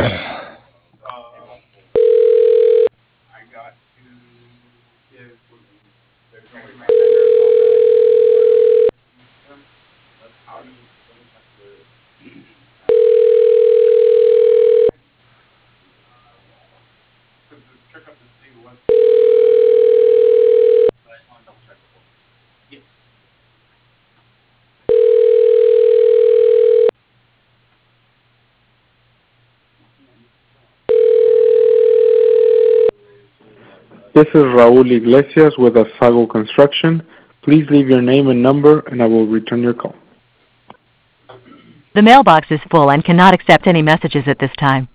This is Raul Iglesias with Asago Construction. Please leave your name and number, and I will return your call. The mailbox is full and cannot accept any messages at this time.